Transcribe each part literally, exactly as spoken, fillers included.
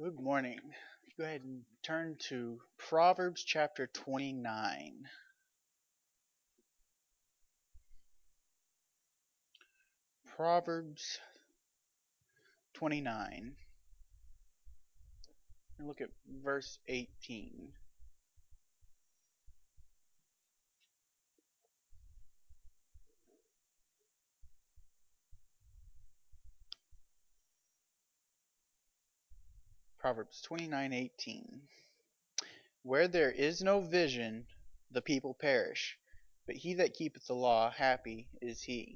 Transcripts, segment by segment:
Good morning. Go ahead and turn to Proverbs chapter twenty-nine. Proverbs twenty-nine. And look at verse eighteen. Proverbs twenty-nine eighteen. Where there is no vision, the people perish, but he that keepeth the law, happy is he.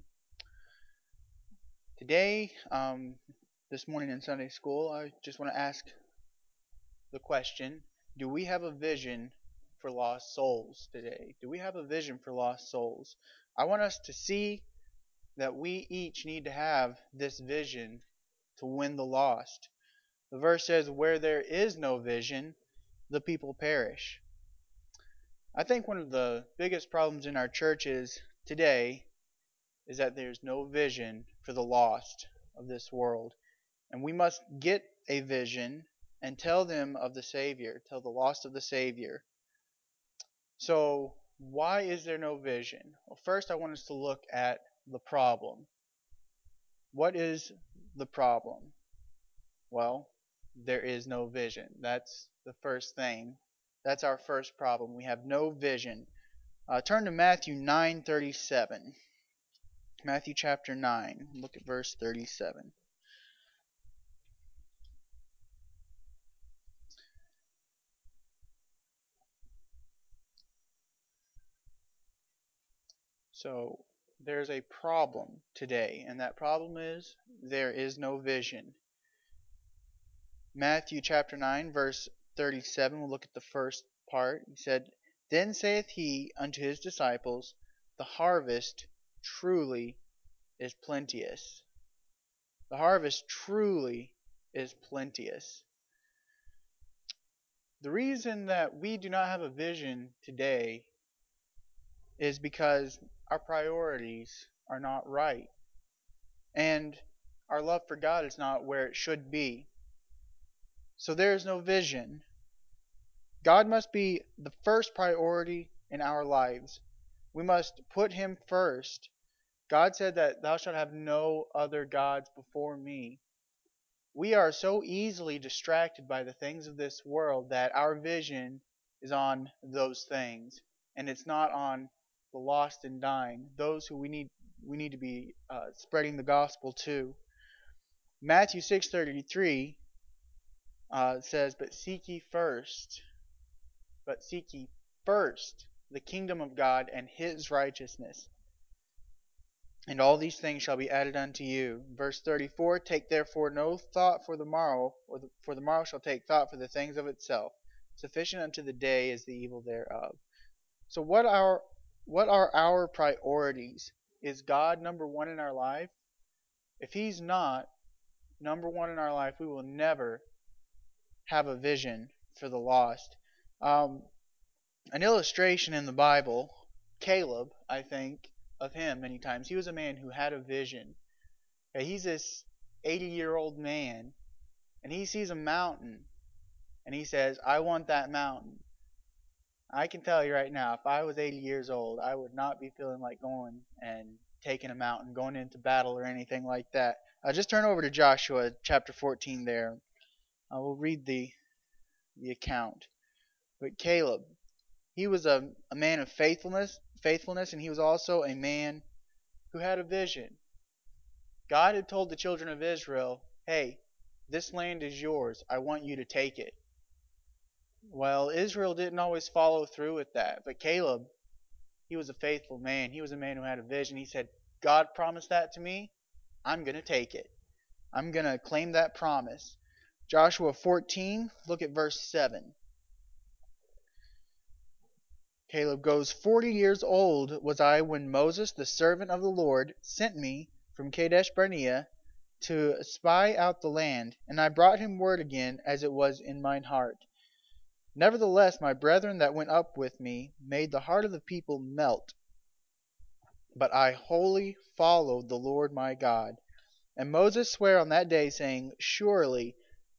Today, um, this morning in Sunday school, I just want to ask the question, do we have a vision for lost souls today? Do we have a vision for lost souls? I want us to see that we each need to have this vision to win the lost. The verse says, where there is no vision, the people perish. I think one of the biggest problems in our churches today is that there's no vision for the lost of this world. And we must get a vision and tell them of the Savior, tell the lost of the Savior. So, why is there no vision? Well, first I want us to look at the problem. What is the problem? Well, there is no vision. That's the first thing. That's our first problem. We have no vision. Uh, turn to Matthew nine thirty-seven. Matthew chapter nine. Look at verse thirty-seven. So, there's a problem today, and that problem is there is no vision. Matthew chapter nine, verse thirty-seven, we'll look at the first part. He said, Then saith he unto his disciples, The harvest truly is plenteous. The harvest truly is plenteous. The reason that we do not have a vision today is because our priorities are not right. And our love for God is not where it should be. So there is no vision. God must be the first priority in our lives. We must put Him first. God said that thou shalt have no other gods before me. We are so easily distracted by the things of this world that our vision is on those things, and it's not on the lost and dying, those who we need we need to be uh, spreading the gospel to. Matthew six thirty-three uh, says, "But seek ye first, but seek ye first the kingdom of God and His righteousness, and all these things shall be added unto you." Verse thirty-four, Take therefore no thought for the morrow, or the, for the morrow shall take thought for the things of itself. Sufficient unto the day is the evil thereof. So what are what are our priorities? Is God number one in our life? If He's not number one in our life, we will never have a vision for the lost. Um, an illustration in the Bible, Caleb, I think, of him many times. He was a man who had a vision. Okay, he's this eighty-year-old man, and he sees a mountain, and he says, I want that mountain. I can tell you right now, if I was eighty years old, I would not be feeling like going and taking a mountain, going into battle or anything like that. Uh, just turn over to Joshua chapter fourteen there. I will read the, the account. But Caleb, he was a, a man of faithfulness, faithfulness, and he was also a man who had a vision. God had told the children of Israel, hey, this land is yours. I want you to take it. Well, Israel didn't always follow through with that. But Caleb, he was a faithful man. He was a man who had a vision. He said, God promised that to me. I'm going to take it. I'm going to claim that promise. Joshua fourteen, look at verse seven. Caleb goes, Forty years old was I when Moses, the servant of the Lord, sent me from Kadesh Barnea to spy out the land, and I brought him word again as it was in mine heart. Nevertheless, my brethren that went up with me made the heart of the people melt. But I wholly followed the Lord my God. And Moses sware on that day, saying, Surely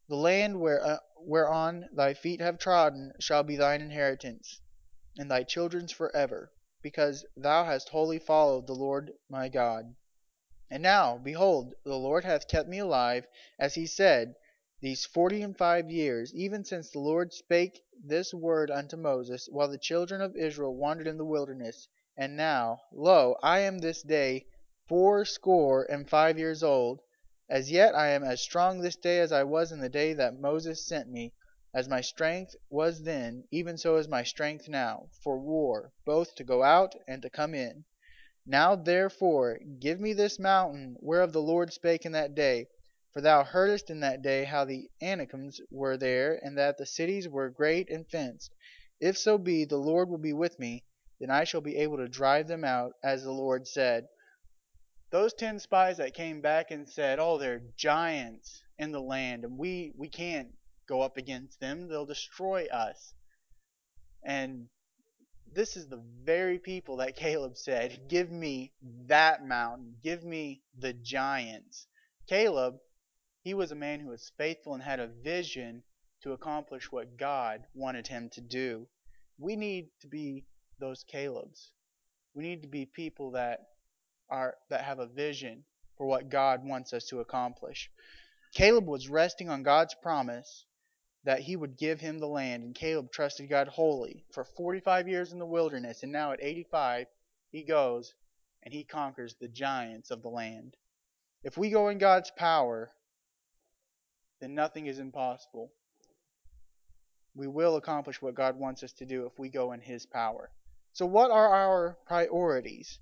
The land where, uh, whereon thy feet have trodden shall be thine inheritance, and thy children's forever, because thou hast wholly followed the Lord my God. And now, behold, the Lord hath kept me alive, as he said, these forty and five years, even since the Lord spake this word unto Moses, while the children of Israel wandered in the wilderness. And now, lo, I am this day fourscore and five years old. As yet I am as strong this day as I was in the day that Moses sent me. As my strength was then, even so is my strength now, for war, both to go out and to come in. Now therefore give me this mountain whereof the Lord spake in that day. For thou heardest in that day how the Anakims were there, and that the cities were great and fenced. If so be the Lord will be with me, then I shall be able to drive them out, as the Lord said. Those ten spies that came back and said, oh, they're giants in the land, and we, we can't go up against them. They'll destroy us. And this is the very people that Caleb said, give me that mountain. Give me the giants. Caleb, he was a man who was faithful and had a vision to accomplish what God wanted him to do. We need to be those Calebs. We need to be people that are that have a vision for what God wants us to accomplish. Caleb was resting on God's promise that he would give him the land, and Caleb trusted God wholly for forty-five years in the wilderness, and now at eighty-five he goes and he conquers the giants of the land. If we go in God's power, then nothing is impossible. We will accomplish what God wants us to do if we go in his power. So what are our priorities?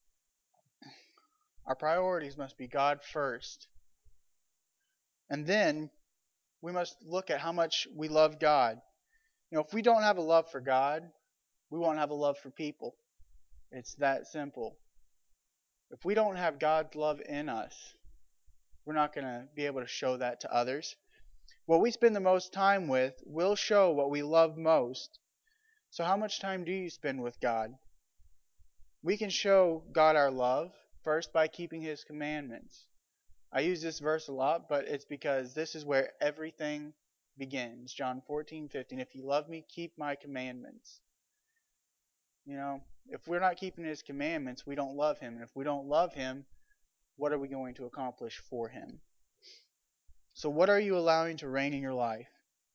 Our priorities must be God first. And then we must look at how much we love God. You know, if we don't have a love for God, we won't have a love for people. It's that simple. If we don't have God's love in us, we're not going to be able to show that to others. What we spend the most time with will show what we love most. So how much time do you spend with God? We can show God our love first by keeping his commandments. I use this verse a lot, but it's because this is where everything begins. John fourteen fifteen. If you love me, keep my commandments. You know, if we're not keeping his commandments, we don't love him. And if we don't love him, what are we going to accomplish for him? So what are you allowing to reign in your life?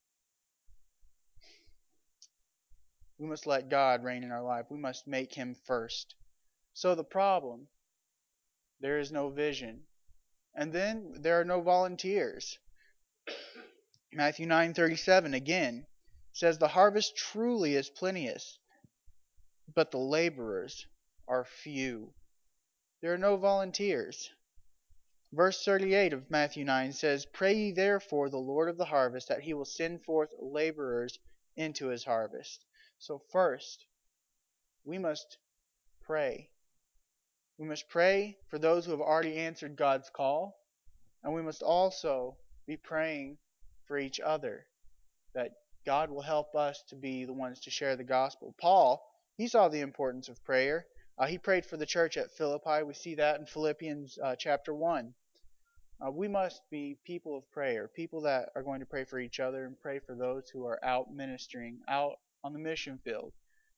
We must let God reign in our life. We must make him first. So the problem, there is no vision. And then there are no volunteers. Matthew nine thirty-seven again says, the harvest truly is plenteous, but the laborers are few. There are no volunteers. Verse thirty-eight of Matthew nine says, pray ye therefore the Lord of the harvest, that he will send forth laborers into his harvest. So first, we must pray. We must pray for those who have already answered God's call, and we must also be praying for each other, that God will help us to be the ones to share the gospel. Paul, he saw the importance of prayer. Uh, he prayed for the church at Philippi. We see that in Philippians uh, chapter one. Uh, we must be people of prayer, people that are going to pray for each other and pray for those who are out ministering, out on the mission field.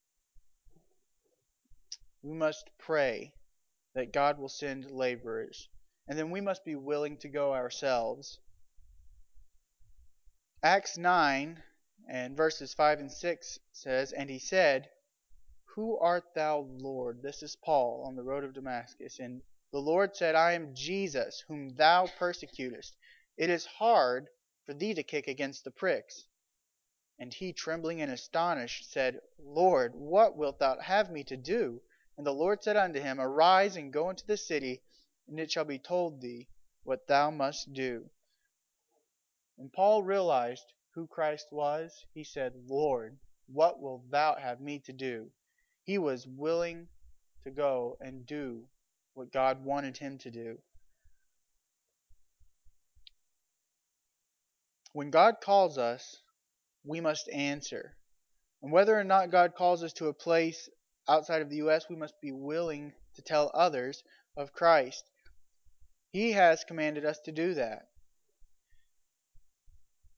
We must pray that God will send laborers, and then we must be willing to go ourselves. Acts nine and verses five and six says, and he said, who art thou, Lord? This is Paul on the road of Damascus. And the Lord said, I am Jesus, whom thou persecutest. It is hard for thee to kick against the pricks. And he, trembling and astonished, said, Lord, what wilt thou have me to do? And the Lord said unto him, arise and go into the city, and it shall be told thee what thou must do. When Paul realized who Christ was, he said, Lord, what wilt thou have me to do? He was willing to go and do what God wanted him to do. When God calls us, we must answer. And whether or not God calls us to a place outside of the U S, we must be willing to tell others of Christ. He has commanded us to do that.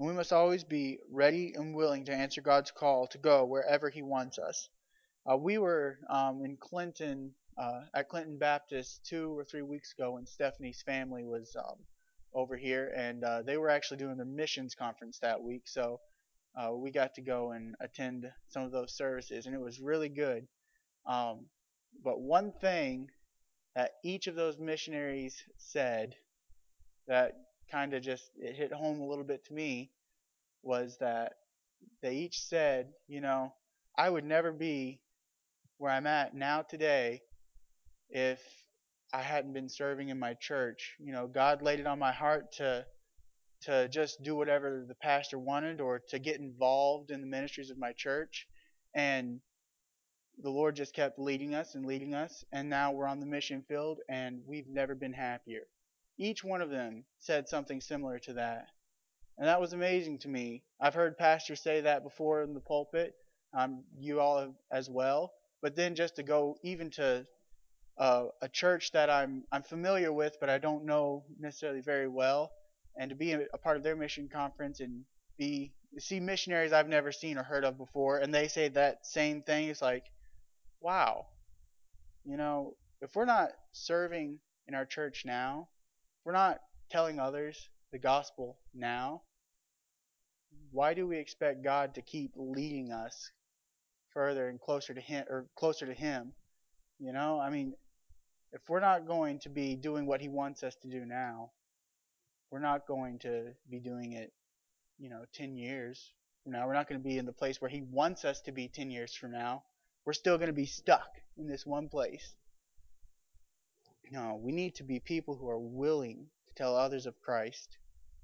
And we must always be ready and willing to answer God's call to go wherever He wants us. Uh, we were um, in Clinton, uh, at Clinton Baptist two or three weeks ago when Stephanie's family was um, over here, and uh, they were actually doing their missions conference that week. So uh, we got to go and attend some of those services, and it was really good. Um, but one thing that each of those missionaries said that kind of just it hit home a little bit to me was that they each said, you know, I would never be where I'm at now today if I hadn't been serving in my church. You know, God laid it on my heart to to just do whatever the pastor wanted or to get involved in the ministries of my church. And the Lord just kept leading us and leading us, and now we're on the mission field and we've never been happier. Each one of them said something similar to that. And that was amazing to me. I've heard pastors say that before in the pulpit, um, you all have as well. But then just to go even to uh, a church that I'm I'm familiar with, but I don't know necessarily very well, and to be a, a part of their mission conference and be see missionaries I've never seen or heard of before, and they say that same thing. It's like, wow, you know, if we're not serving in our church now, if we're not telling others the gospel now, why do we expect God to keep leading us further and closer to him or closer to him? You know, I mean, if we're not going to be doing what he wants us to do now, we're not going to be doing it, you know, ten years from now. We're not going to be in the place where he wants us to be ten years from now. We're still going to be stuck in this one place. No, we need to be people who are willing to tell others of Christ.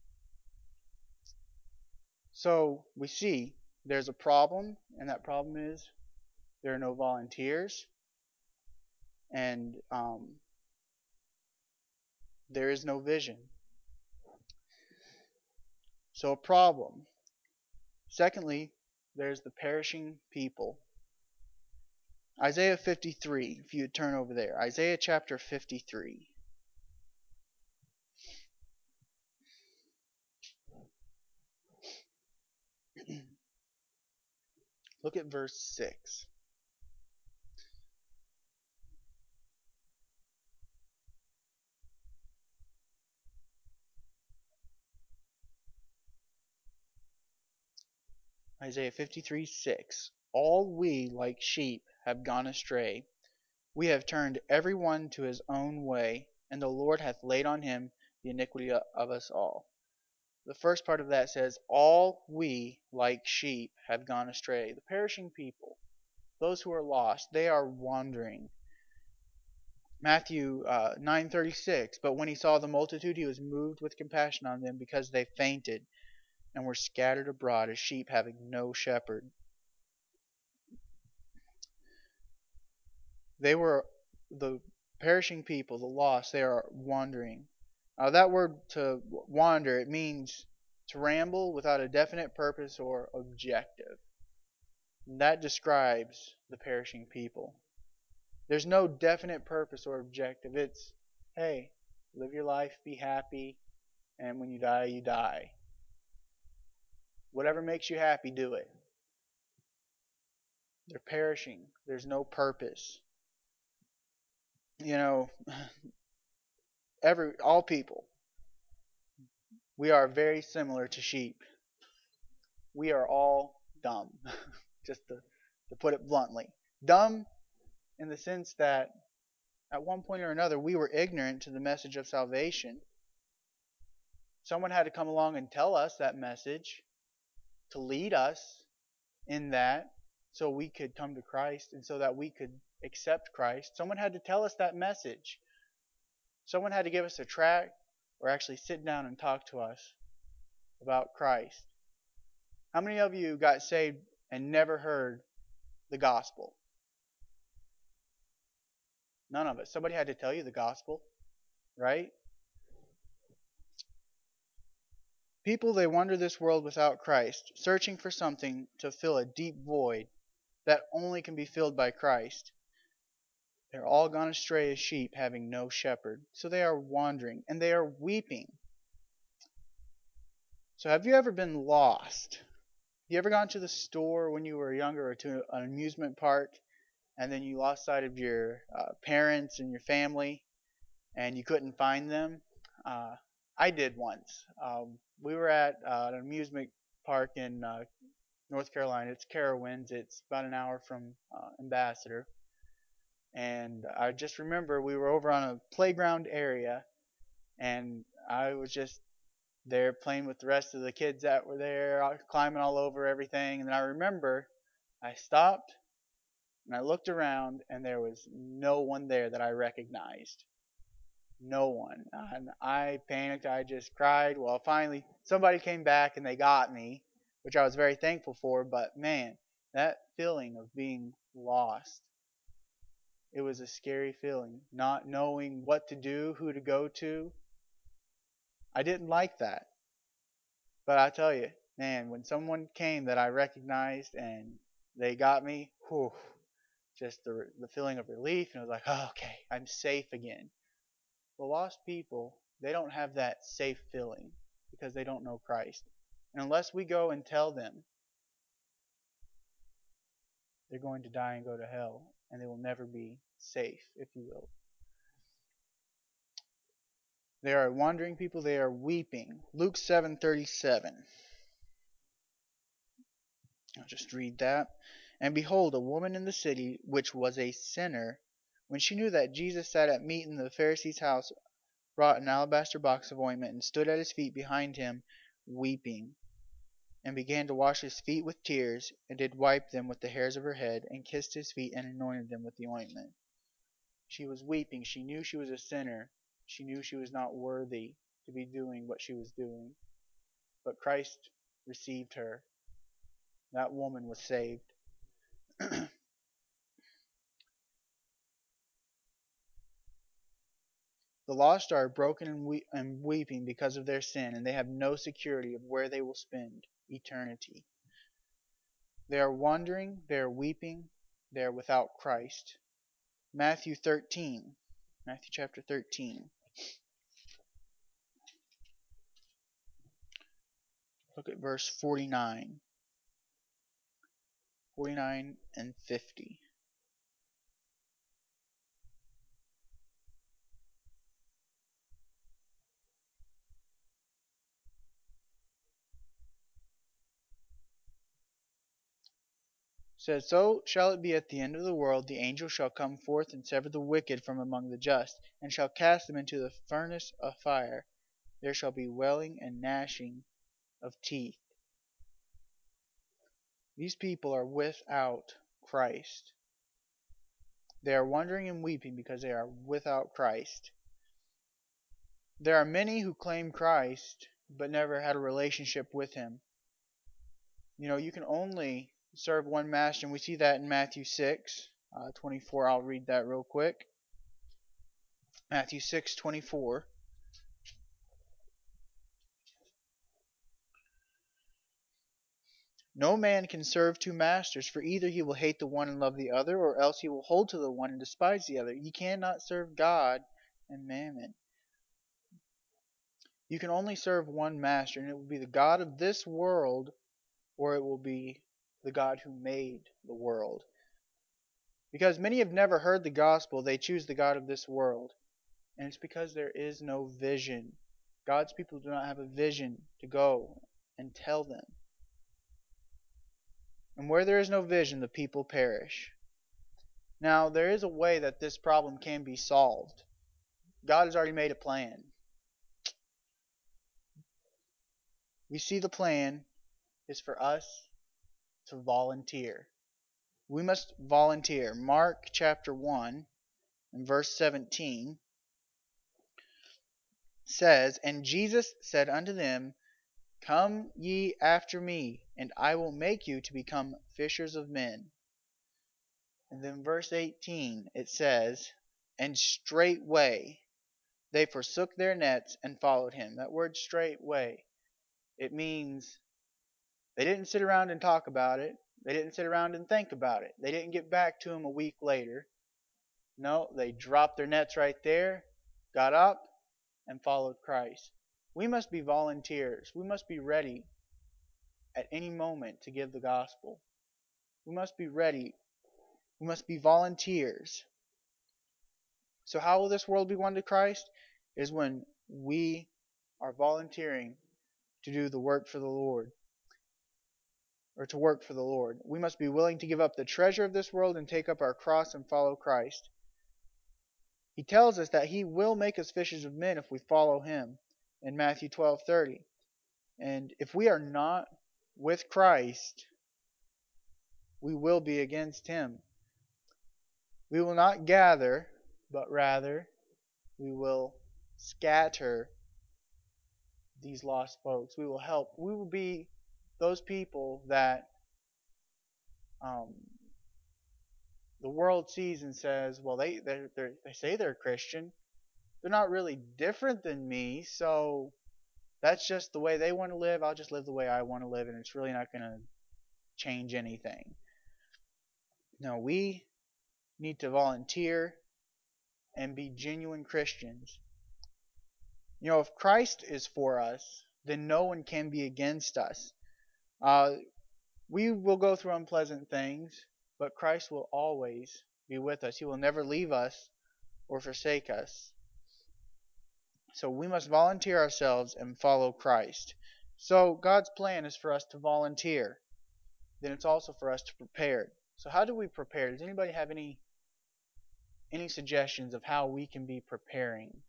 So we see there's a problem, and that problem is there are no volunteers, and um, there is no vision. So a problem. Secondly, there's the perishing people. Isaiah fifty-three, if you would turn over there. Isaiah chapter fifty-three. Look at verse six. Isaiah fifty-three, six. All we like sheep have gone astray. We have turned every one to his own way, and the Lord hath laid on him the iniquity of us all. The first part of that says, all we like sheep have gone astray. The perishing people, those who are lost, they are wandering. Matthew uh, nine thirty-six, but when he saw the multitude, he was moved with compassion on them because they fainted and were scattered abroad as sheep having no shepherd. They were the perishing people, the lost, they are wandering. Uh, that word to wander, it means to ramble without a definite purpose or objective. And that describes the perishing people. There's no definite purpose or objective. It's, hey, live your life, be happy, and when you die, you die. Whatever makes you happy, do it. They're perishing. There's no purpose. You know, every all people, we are very similar to sheep. We are all dumb, just to, to put it bluntly. Dumb in the sense that at one point or another we were ignorant to the message of salvation. Someone had to come along and tell us that message, to lead us in that so we could come to Christ and so that we could accept Christ. Someone had to tell us that message. Someone had to give us a tract or actually sit down and talk to us about Christ. How many of you got saved and never heard the gospel? None of us. Somebody had to tell you the gospel, right? People, they wander this world without Christ, searching for something to fill a deep void that only can be filled by Christ. They're all gone astray as sheep, having no shepherd. So they are wandering, and they are weeping. So, have you ever been lost? You ever gone to the store when you were younger or to an amusement park and then you lost sight of your uh, parents and your family and you couldn't find them? Uh, I did once. Um, we were at uh, an amusement park in uh, North Carolina. It's Carowinds. It's about an hour from uh, Ambassador. And I just remember we were over on a playground area and I was just there playing with the rest of the kids that were there, climbing all over everything. And then I remember I stopped and I looked around and there was no one there that I recognized. No one. And I panicked. I just cried. Well, finally, somebody came back and they got me, which I was very thankful for. But man, that feeling of being lost, it was a scary feeling. Not knowing what to do, who to go to. I didn't like that. But I tell you, man, when someone came that I recognized and they got me, whew, just the the feeling of relief, and I was like, oh, okay, I'm safe again. The lost people, they don't have that safe feeling because they don't know Christ. And unless we go and tell them, they're going to die and go to hell, and they will never be safe, if you will. They are wandering people, they are weeping. Luke seven thirty-seven. I'll just read that. And behold, a woman in the city, which was a sinner, when she knew that Jesus sat at meat in the Pharisee's house, brought an alabaster box of ointment, and stood at his feet behind him, weeping, and began to wash his feet with tears, and did wipe them with the hairs of her head, and kissed his feet, and anointed them with the ointment. She was weeping. She knew she was a sinner. She knew she was not worthy to be doing what she was doing. But Christ received her. That woman was saved. The lost are broken and, we- and weeping because of their sin, and they have no security of where they will spend eternity. They are wandering, they are weeping, they are without Christ. Matthew thirteen. Matthew chapter thirteen. Look at verse forty-nine. forty-nine and fifty. It says, so shall it be at the end of the world, the angel shall come forth and sever the wicked from among the just, and shall cast them into the furnace of fire. There shall be wailing and gnashing of teeth. These people are without Christ. They are wandering and weeping because they are without Christ. There are many who claim Christ but never had a relationship with him. You know, you can only serve one master, and we see that in Matthew six, uh, twenty-four. I'll read that real quick. Matthew six, twenty-four. No man can serve two masters, for either he will hate the one and love the other, or else he will hold to the one and despise the other. You cannot serve God and mammon. You can only serve one master, and it will be the God of this world, or it will be the God who made the world. Because many have never heard the gospel, they choose the God of this world. And it's because there is no vision. God's people do not have a vision to go and tell them. And where there is no vision, the people perish. Now, there is a way that this problem can be solved. God has already made a plan. We see the plan is for us to volunteer. We must volunteer. Mark chapter one and verse seventeen says, and Jesus said unto them, come ye after me, and I will make you to become fishers of men. And then verse eighteen it says, and straightway they forsook their nets and followed him. That word straightway, it means they didn't sit around and talk about it. They didn't sit around and think about it. They didn't get back to him a week later. No, they dropped their nets right there, got up, and followed Christ. We must be volunteers. We must be ready at any moment to give the gospel. We must be ready. We must be volunteers. So how will this world be won to Christ? Is when we are volunteering to do the work for the Lord, or to work for the Lord. We must be willing to give up the treasure of this world and take up our cross and follow Christ. He tells us that He will make us fishers of men if we follow Him in Matthew twelve thirty. And if we are not with Christ, we will be against Him. We will not gather, but rather we will scatter these lost folks. We will help. We will be those people that um, the world sees and says, well, they they're, they're, they say they're Christian. They're not really different than me, so that's just the way they want to live. I'll just live the way I want to live, and it's really not going to change anything. No, we need to volunteer and be genuine Christians. You know, if Christ is for us, then no one can be against us. Uh, we will go through unpleasant things, but Christ will always be with us. He will never leave us or forsake us. So we must volunteer ourselves and follow Christ. So God's plan is for us to volunteer. Then it's also for us to prepare. So how do we prepare? Does anybody have any any suggestions of how we can be preparing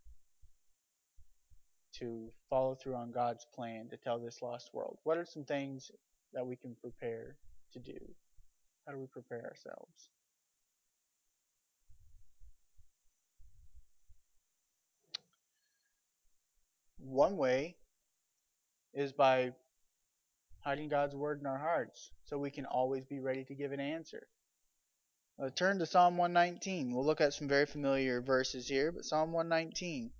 to follow through on God's plan to tell this lost world? What are some things that we can prepare to do? How do we prepare ourselves? One way is by hiding God's word in our hearts so we can always be ready to give an answer. Uh, turn to Psalm one nineteen. We'll look at some very familiar verses here, but Psalm one nineteen.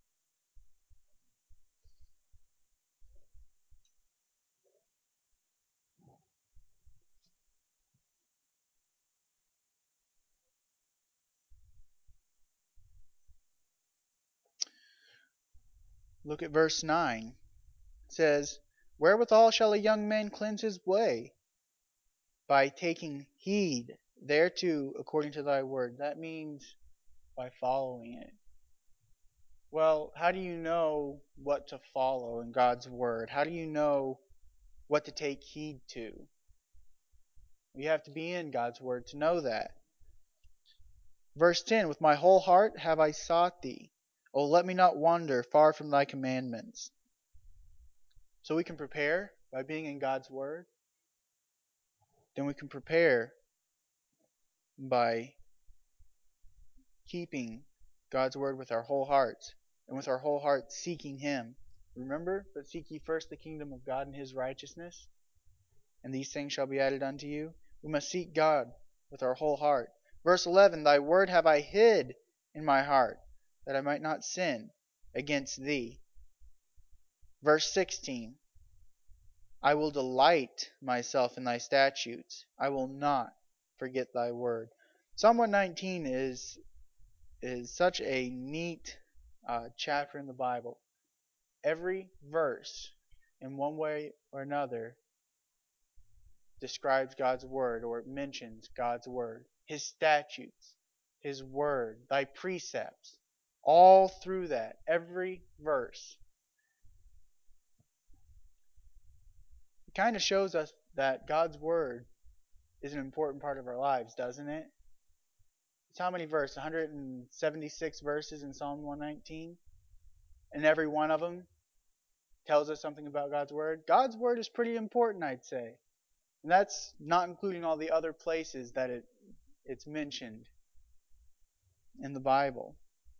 Look at verse nine. It says, wherewithal shall a young man cleanse his way? By taking heed thereto according to thy word. That means by following it. Well, how do you know what to follow in God's word? How do you know what to take heed to? You have to be in God's word to know that. Verse ten, with my whole heart have I sought thee. O let me not wander far from thy commandments. So we can prepare by being in God's word. Then we can prepare by keeping God's word with our whole hearts, and with our whole heart seeking Him. Remember, but seek ye first the kingdom of God and His righteousness, and these things shall be added unto you. We must seek God with our whole heart. Verse eleven, thy word have I hid in my heart, that I might not sin against thee. Verse sixteen, I will delight myself in thy statutes. I will not forget thy word. Psalm one nineteen is is such a neat uh, chapter in the Bible. Every verse, in one way or another, describes God's word or mentions God's word, His statutes, His word, thy precepts, all through that, every verse. It kind of shows us that God's word is an important part of our lives, doesn't it? It's how many verses? one hundred seventy-six verses in Psalm one nineteen. And every one of them tells us something about God's word. God's word is pretty important, I'd say. And that's not including all the other places that it it's mentioned in the Bible.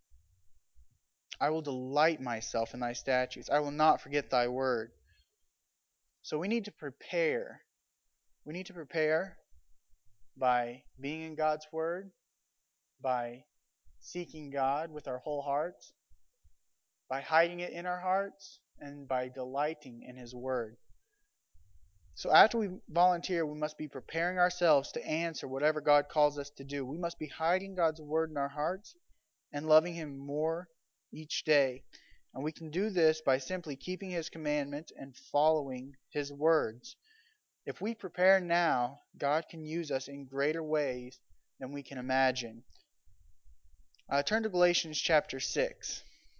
I will delight myself in thy statutes. I will not forget thy word. So we need to prepare. We need to prepare by being in God's word, by seeking God with our whole hearts, by hiding it in our hearts, and by delighting in His word. So after we volunteer, we must be preparing ourselves to answer whatever God calls us to do. We must be hiding God's word in our hearts and loving Him more each day. And we can do this by simply keeping His commandments and following His words. If we prepare now, God can use us in greater ways than we can imagine. Uh, turn to Galatians chapter six.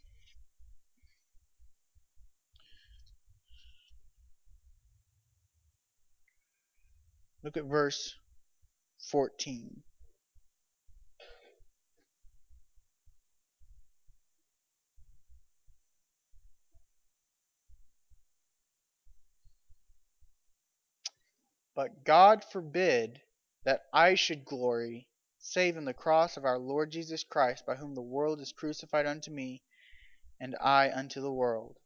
Look at verse fourteen. But God forbid that I should glory, save in the cross of our Lord Jesus Christ, by whom the world is crucified unto me, and I unto the world.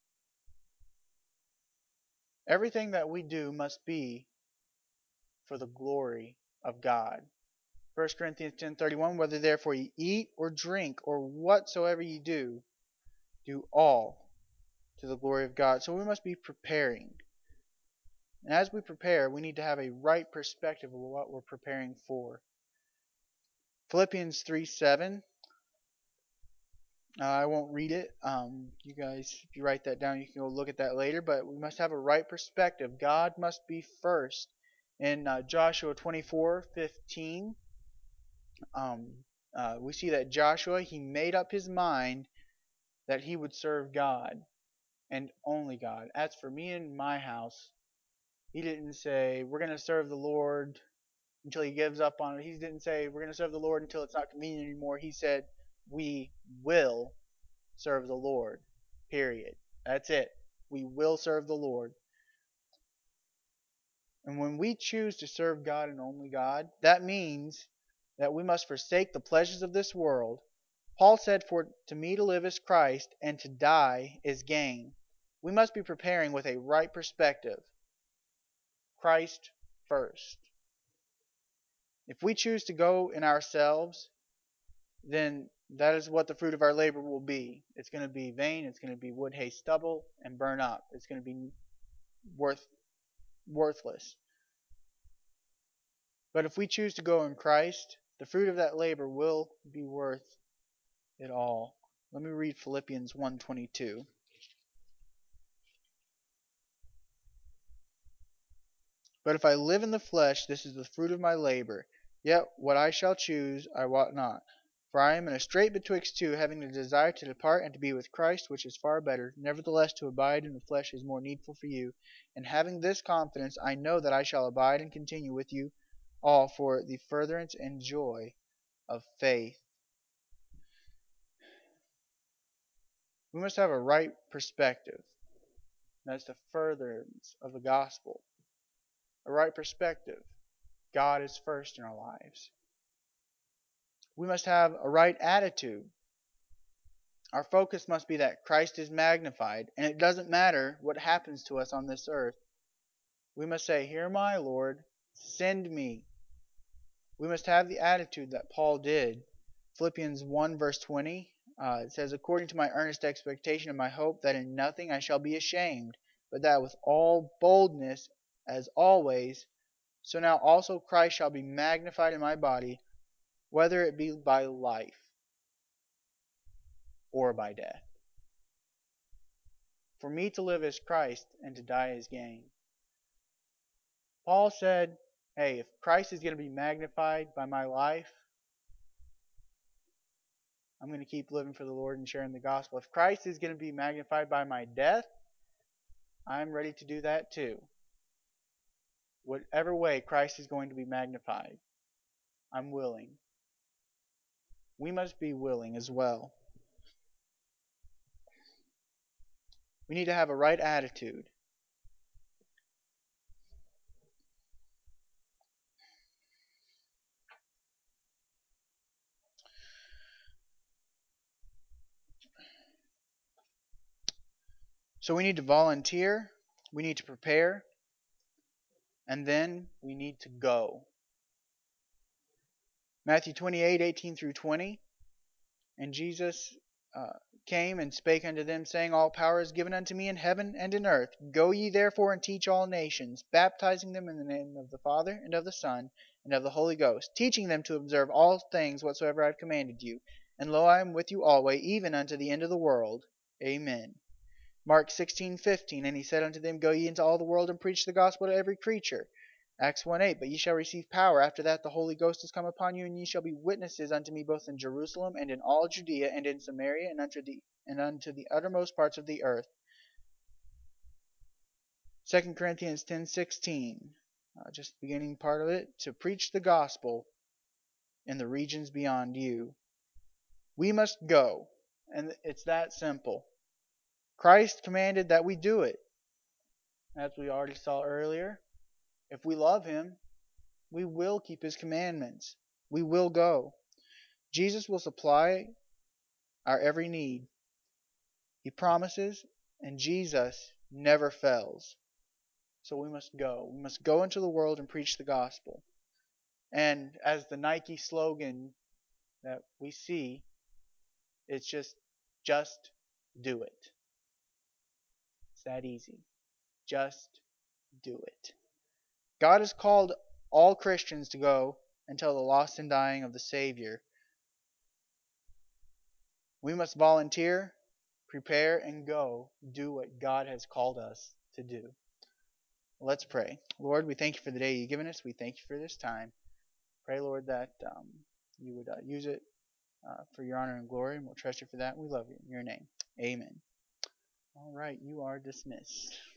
Everything that we do must be for the glory of God. First Corinthians ten thirty-one, whether therefore ye eat or drink or whatsoever ye do, do all to the glory of God. So we must be preparing. And as we prepare, we need to have a right perspective of what we're preparing for. Philippians three seven. Uh, I won't read it. Um, you guys, if you write that down, you can go look at that later. But we must have a right perspective. God must be first. In uh, Joshua twenty-four fifteen, um, uh, we see that Joshua, he made up his mind that he would serve God and only God. As for me and my house, he didn't say, we're going to serve the Lord until he gives up on it. He didn't say, we're going to serve the Lord until it's not convenient anymore. He said, we will serve the Lord. Period. That's it. We will serve the Lord. And when we choose to serve God and only God, that means that we must forsake the pleasures of this world. Paul said, for to me to live is Christ, and to die is gain. We must be preparing with a right perspective. Christ first. If we choose to go in ourselves, then that is what the fruit of our labor will be. It's going to be vain, it's going to be wood, hay, stubble, and burn up. It's going to be worth worthless. But if we choose to go in Christ, the fruit of that labor will be worth it all. Let me read Philippians one twenty-two. But if I live in the flesh, this is the fruit of my labor. Yet what I shall choose I wot not. For I am in a strait betwixt two, having a desire to depart and to be with Christ, which is far better. Nevertheless, to abide in the flesh is more needful for you. And having this confidence, I know that I shall abide and continue with you all for the furtherance and joy of faith. We must have a right perspective. That's the furtherance of the gospel. A right perspective. God is first in our lives. We must have a right attitude. Our focus must be that Christ is magnified, and it doesn't matter what happens to us on this earth. We must say, here am I, Lord, send me. We must have the attitude that Paul did. Philippians one verse twenty, uh, it says, according to my earnest expectation and my hope that in nothing I shall be ashamed, but that with all boldness, as always, so now also Christ shall be magnified in my body, whether it be by life or by death. For me to live is Christ, and to die is gain. Paul said, hey, if Christ is going to be magnified by my life, I'm going to keep living for the Lord and sharing the gospel. If Christ is going to be magnified by my death, I'm ready to do that too. Whatever way Christ is going to be magnified, I'm willing. We must be willing as well. We need to have a right attitude. So we need to volunteer, we need to prepare, and then we need to go. Matthew twenty-eight, eighteen through twenty. And Jesus uh, came and spake unto them, saying, all power is given unto me in heaven and in earth. Go ye therefore and teach all nations, baptizing them in the name of the Father, and of the Son, and of the Holy Ghost, teaching them to observe all things whatsoever I have commanded you. And lo, I am with you always, even unto the end of the world. Amen. Mark sixteen fifteen, and he said unto them, Go ye into all the world and preach the gospel to every creature. Acts one eight, But ye shall receive power. After that the Holy Ghost is come upon you, and ye shall be witnesses unto me both in Jerusalem and in all Judea and in Samaria and unto the and unto the uttermost parts of the earth. Second Corinthians ten sixteen, uh, just the beginning part of it, to preach the gospel in the regions beyond you. We must go, and it's that simple. Christ commanded that we do it. As we already saw earlier, if we love him, we will keep his commandments. We will go. Jesus will supply our every need. He promises, and Jesus never fails. So we must go. We must go into the world and preach the gospel. And as the Nike slogan that we see, it's just, just do it. It's that easy. Just do it. God has called all Christians to go and tell the lost and dying of the Savior. We must volunteer, prepare, and go do what God has called us to do. Let's pray. Lord, we thank you for the day you've given us. We thank you for this time. Pray, Lord, that um, you would uh, use it uh, for your honor and glory, and we'll trust you for that. We love you. In your name, amen. All right, you are dismissed.